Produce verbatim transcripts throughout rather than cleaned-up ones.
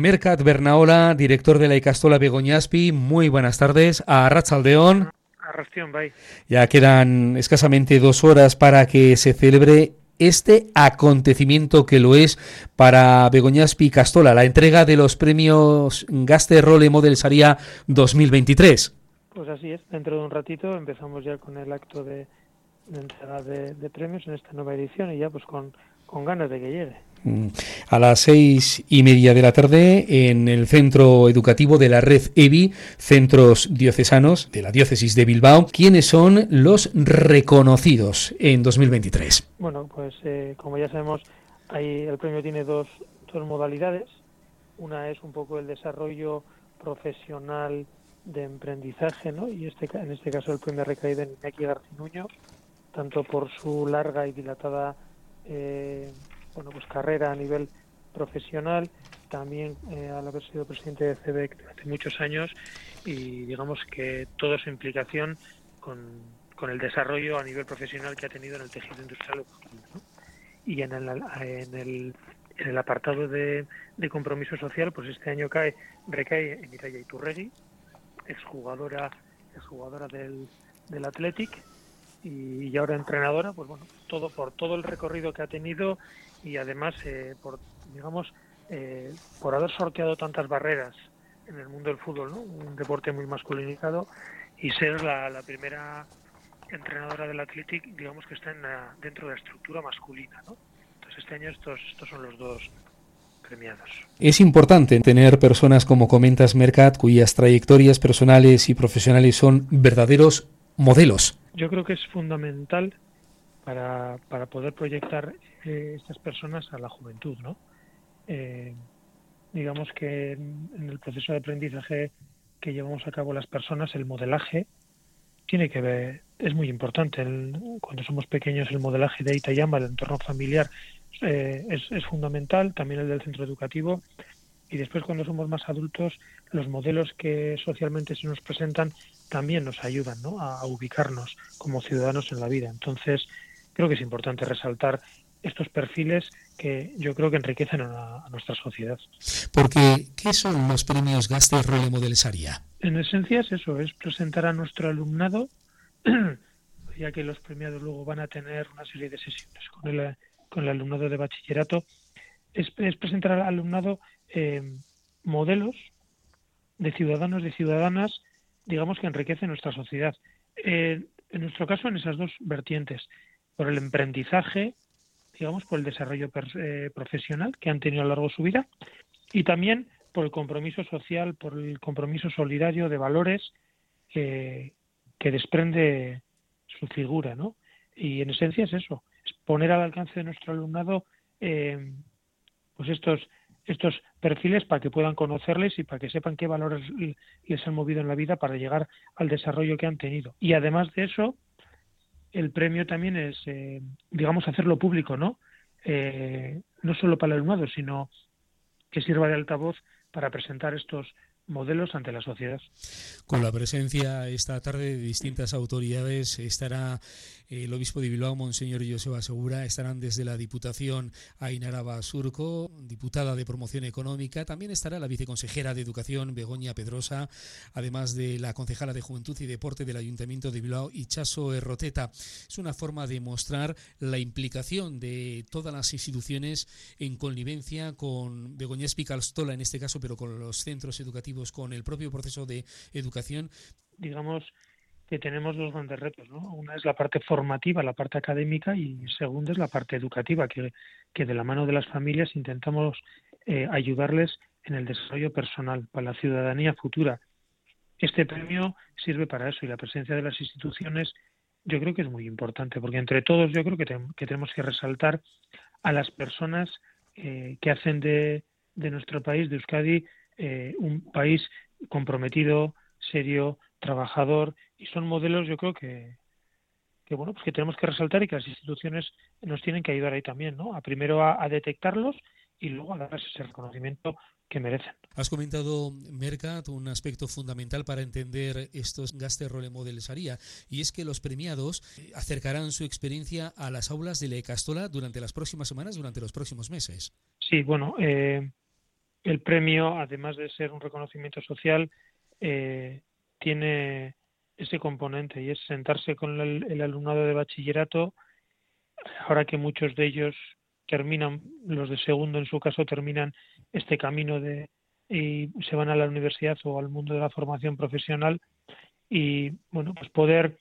Mercat Bernaola, director de la Ikastola Begoñaspi, muy buenas tardes. A Arratsaldeon. Arrastión, bye. Ya quedan escasamente dos horas para que se celebre este acontecimiento que lo es para Begoñaspi Ikastola, la entrega de los premios Gazte Role Model Saria dos mil veintitrés. Pues así es, dentro de un ratito empezamos ya con el acto de, de entrega de, de premios en esta nueva edición y ya pues con, con ganas de que llegue. A las seis y media de la tarde en el centro educativo de la red E B I, Centros Diocesanos de la Diócesis de Bilbao. ¿Quiénes son los reconocidos en dos mil veintitrés? Bueno, pues eh, como ya sabemos, hay, el premio tiene dos, dos modalidades. Una es un poco el desarrollo profesional de emprendizaje, ¿no? Y este en este caso el premio recae en Iñaki Garcinuño, tanto por su larga y dilatada eh, bueno, pues carrera a nivel profesional, también eh, al haber sido presidente de C E B E C durante muchos años y digamos que toda su implicación con, con el desarrollo a nivel profesional que ha tenido en el tejido industrial local, ¿no? Y en el, en el, en el apartado de, de compromiso social, pues este año cae recae en Ireia Iturregui, exjugadora, exjugadora del, del Athletic y, y ahora entrenadora, pues bueno, todo por todo el recorrido que ha tenido y además eh, por digamos eh, por haber sorteado tantas barreras en el mundo del fútbol, ¿no? Un deporte muy masculinizado y ser la, la primera entrenadora del Athletic, digamos que está en la, dentro de la estructura masculina, ¿no? Entonces este año estos estos son los dos premiados. Es importante tener personas, como comentas, Mercat, cuyas trayectorias personales y profesionales son verdaderos modelos. Yo creo que es fundamental para, para poder proyectar eh, estas personas a la juventud, ¿no? Eh, digamos que en, en el proceso de aprendizaje que llevamos a cabo las personas, el modelaje tiene que ver, es muy importante. El, cuando somos pequeños, el modelaje de Itayama, el entorno familiar, eh, es, es fundamental, también el del centro educativo. Y después, cuando somos más adultos, los modelos que socialmente se nos presentan también nos ayudan, ¿no?, a, a ubicarnos como ciudadanos en la vida. Entonces, creo que es importante resaltar estos perfiles que yo creo que enriquecen a, a nuestra sociedad. Porque, ¿qué son los premios Gazte Role Model Saria? En esencia es eso, es presentar a nuestro alumnado, ya que los premiados luego van a tener una serie de sesiones con el, con el alumnado de bachillerato, es, es presentar al alumnado eh, modelos de ciudadanos, de ciudadanas, digamos, que enriquecen nuestra sociedad. Eh, en nuestro caso, en esas dos vertientes, por el emprendizaje, digamos, por el desarrollo per, eh, profesional que han tenido a lo largo de su vida y también por el compromiso social, por el compromiso solidario de valores eh, que desprende su figura, ¿no? Y en esencia es eso, es poner al alcance de nuestro alumnado eh, pues estos estos perfiles para que puedan conocerles y para que sepan qué valores les han movido en la vida para llegar al desarrollo que han tenido. Y además de eso, el premio también es, eh, digamos, hacerlo público, ¿no? Eh, no solo para el alumnado, sino que sirva de altavoz para presentar estos modelos ante la sociedad. Con la presencia esta tarde de distintas autoridades estará el obispo de Bilbao, Monseñor Joseba Segura, estarán desde la Diputación Ainara Basurco, diputada de Promoción Económica, también estará la viceconsejera de Educación, Begoña Pedrosa, además de la concejala de Juventud y Deporte del Ayuntamiento de Bilbao, Itxaso Erroteta. Es una forma de mostrar la implicación de todas las instituciones en connivencia con Begoñaspi Ikastola en este caso, pero con los centros educativos, con el propio proceso de educación. Digamos que tenemos dos grandes retos, ¿no? Una es la parte formativa, la parte académica, y segunda es la parte educativa, que, que de la mano de las familias intentamos eh, ayudarles en el desarrollo personal, para la ciudadanía futura. Este premio sirve para eso y la presencia de las instituciones yo creo que es muy importante, porque entre todos yo creo que, te, que tenemos que resaltar a las personas eh, que hacen de, de nuestro país, de Euskadi, eh, un país comprometido, serio, trabajador, y son modelos yo creo que, que bueno, pues que tenemos que resaltar y que las instituciones nos tienen que ayudar ahí también, ¿no? A primero a, a detectarlos y luego a darles ese reconocimiento que merecen. Has comentado, Mercat, un aspecto fundamental para entender estos Gazte Role Model Saria, y es que los premiados acercarán su experiencia a las aulas de la Ikastola durante las próximas semanas, durante los próximos meses. Sí, bueno, eh, el premio, además de ser un reconocimiento social, eh, tiene ese componente y es sentarse con el, el alumnado de bachillerato, ahora que muchos de ellos terminan, los de segundo en su caso, terminan este camino de y se van a la universidad o al mundo de la formación profesional y bueno, pues poder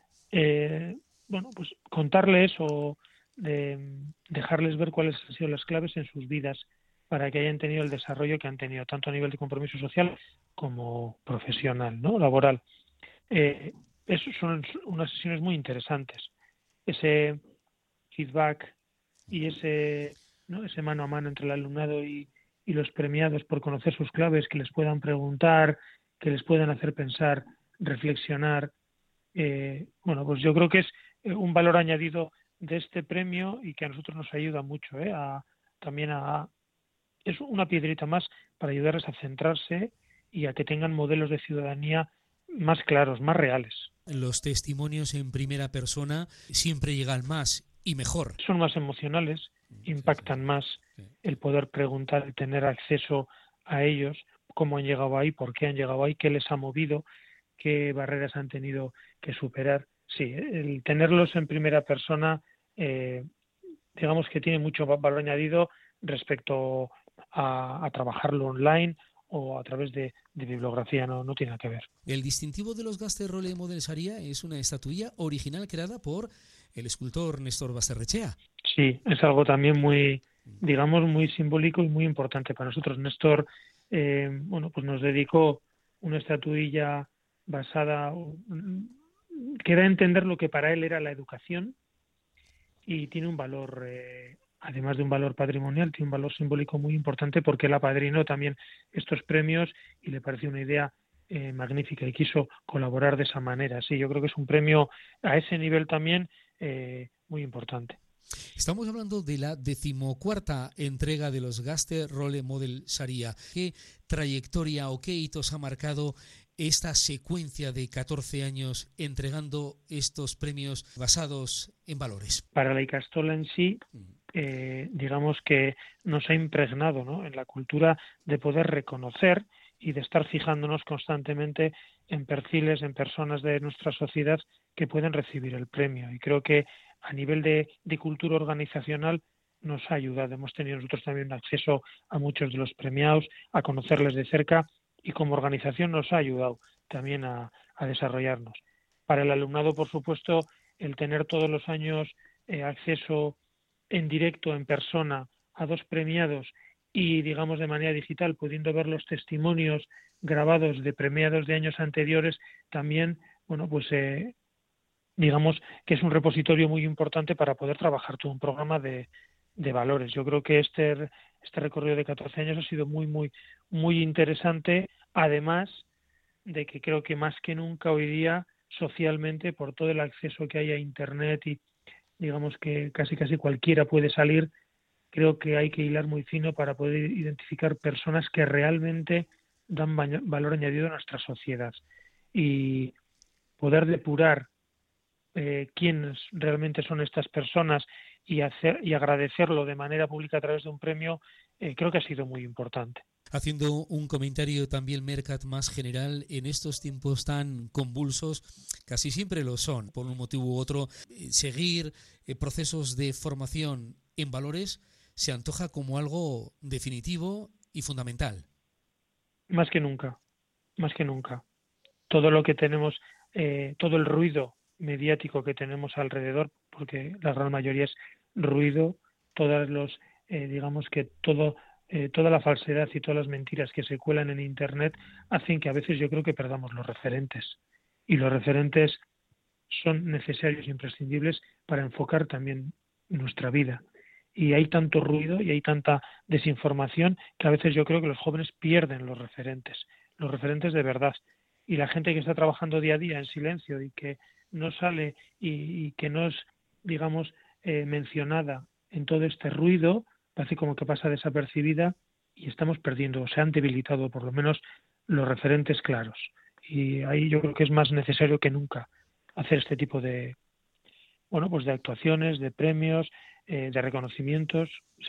eh, bueno, pues contarles o de, dejarles ver cuáles han sido las claves en sus vidas para que hayan tenido el desarrollo que han tenido, tanto a nivel de compromiso social como profesional, ¿no? Laboral. Eh, eso son unas sesiones muy interesantes. Ese feedback y ese, ¿no? ese mano a mano entre el alumnado y, y los premiados por conocer sus claves, que les puedan preguntar, que les puedan hacer pensar, reflexionar. Eh, bueno, pues yo creo que es un valor añadido de este premio y que a nosotros nos ayuda mucho, ¿eh? a, también a es una piedrita más para ayudarles a centrarse y a que tengan modelos de ciudadanía más claros, más reales. Los testimonios en primera persona siempre llegan más y mejor. Son más emocionales, impactan más el poder preguntar, el tener acceso a ellos, cómo han llegado ahí, por qué han llegado ahí, qué les ha movido, qué barreras han tenido que superar. Sí, el tenerlos en primera persona, eh, digamos que tiene mucho valor añadido respecto a, a trabajarlo online o a través de, de bibliografía, no, no tiene nada que ver. El distintivo de los Gaste Role Model Saria es una estatuilla original creada por el escultor Néstor Basterrechea. Sí, es algo también muy, digamos, muy simbólico y muy importante para nosotros. Néstor, eh, bueno, pues nos dedicó una estatuilla basada, que da a entender lo que para él era la educación y tiene un valor, eh, además de un valor patrimonial, tiene un valor simbólico muy importante porque él apadrinó también estos premios y le pareció una idea eh, magnífica y quiso colaborar de esa manera. Sí, yo creo que es un premio a ese nivel también eh, muy importante. Estamos hablando de la decimocuarta entrega de los Gaste Role Model Saria. ¿Qué trayectoria o qué hitos ha marcado esta secuencia de catorce años entregando estos premios basados en valores? Para la Ikastola en sí, eh, digamos que nos ha impregnado, ¿no?, en la cultura de poder reconocer y de estar fijándonos constantemente en perfiles, en personas de nuestra sociedad que pueden recibir el premio. Y creo que a nivel de, de cultura organizacional nos ha ayudado. Hemos tenido nosotros también acceso a muchos de los premiados, a conocerles de cerca y como organización nos ha ayudado también a, a desarrollarnos. Para el alumnado, por supuesto, el tener todos los años eh, acceso en directo, en persona, a dos premiados y, digamos, de manera digital, pudiendo ver los testimonios grabados de premiados de años anteriores, también, bueno, pues eh, digamos que es un repositorio muy importante para poder trabajar todo un programa de, de valores. Yo creo que este, este recorrido de catorce años ha sido muy, muy, muy interesante, además de que creo que más que nunca hoy día, socialmente, por todo el acceso que hay a Internet y digamos que casi casi cualquiera puede salir, creo que hay que hilar muy fino para poder identificar personas que realmente dan valor añadido a nuestra sociedad y poder depurar eh, quiénes realmente son estas personas y hacer y agradecerlo de manera pública a través de un premio, eh, creo que ha sido muy importante. Haciendo un comentario también, Mercat, más general, en estos tiempos tan convulsos, casi siempre lo son, por un motivo u otro, seguir eh, procesos de formación en valores se antoja como algo definitivo y fundamental. Más que nunca, más que nunca. Todo lo que tenemos, eh, todo el ruido mediático que tenemos alrededor, porque la gran mayoría es ruido, todas los, eh, digamos que todo... Eh, toda la falsedad y todas las mentiras que se cuelan en Internet hacen que a veces yo creo que perdamos los referentes. Y los referentes son necesarios e imprescindibles para enfocar también nuestra vida. Y hay tanto ruido y hay tanta desinformación que a veces yo creo que los jóvenes pierden los referentes, los referentes de verdad. Y la gente que está trabajando día a día en silencio y que no sale y, y que no es, digamos, eh, mencionada en todo este ruido, parece como que pasa desapercibida y estamos perdiendo, o se han debilitado por lo menos los referentes claros. Y ahí yo creo que es más necesario que nunca hacer este tipo de, bueno, pues de actuaciones, de premios, eh, de reconocimientos, sí.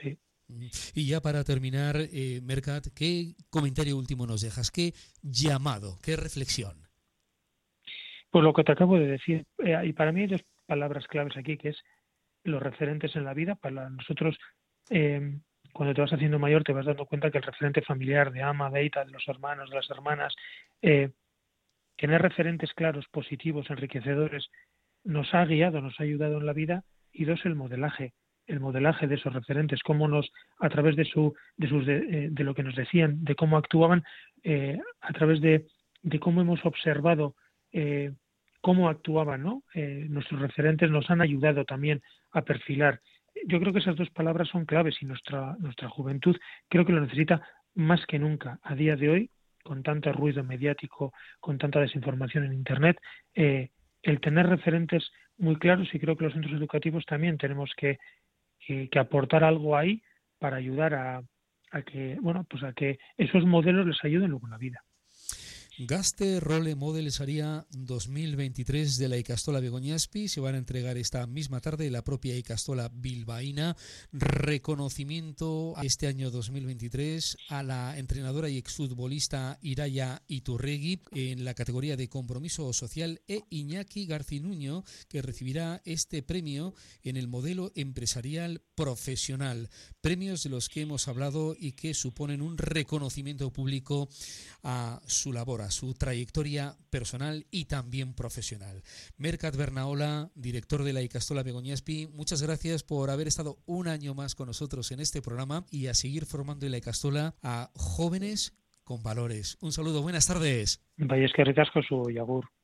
Y ya para terminar, eh, Mercat, ¿qué comentario último nos dejas? ¿Qué llamado? ¿Qué reflexión? Pues lo que te acabo de decir, eh, y para mí hay dos palabras claves aquí, que es los referentes en la vida. Para nosotros, eh, cuando te vas haciendo mayor, te vas dando cuenta que el referente familiar de ama, de ita, de los hermanos, de las hermanas, eh, tener referentes claros, positivos, enriquecedores, nos ha guiado, nos ha ayudado en la vida. Y dos, el modelaje, el modelaje de esos referentes, cómo nos, a través de su, de sus, de, eh, de lo que nos decían, de cómo actuaban, eh, a través de, de cómo hemos observado eh, cómo actuaban, ¿no? Eh, nuestros referentes nos han ayudado también a perfilar. Yo creo que esas dos palabras son claves y nuestra nuestra juventud creo que lo necesita más que nunca a día de hoy, con tanto ruido mediático, con tanta desinformación en Internet. Eh, el tener referentes muy claros, y creo que los centros educativos también tenemos que, que, que aportar algo ahí para ayudar a, a que, bueno, pues a que esos modelos les ayuden luego en la vida. Gaste Role Model Saria dos mil veintitrés de la Ikastola Begoñaspi. Se van a entregar esta misma tarde la propia Ikastola bilbaína. Reconocimiento este año dos mil veintitrés a la entrenadora y exfutbolista Iraya Iturregui en la categoría de compromiso social, e Iñaki Garcinuño, que recibirá este premio en el modelo empresarial profesional. Premios de los que hemos hablado y que suponen un reconocimiento público a su labor, a su trayectoria personal y también profesional. Mercat Bernaola, director de la Ikastola Begoñaspi, muchas gracias por haber estado un año más con nosotros en este programa y a seguir formando en la Ikastola a jóvenes con valores. Un saludo, buenas tardes. Bai, eskerrik asko zu, Agur.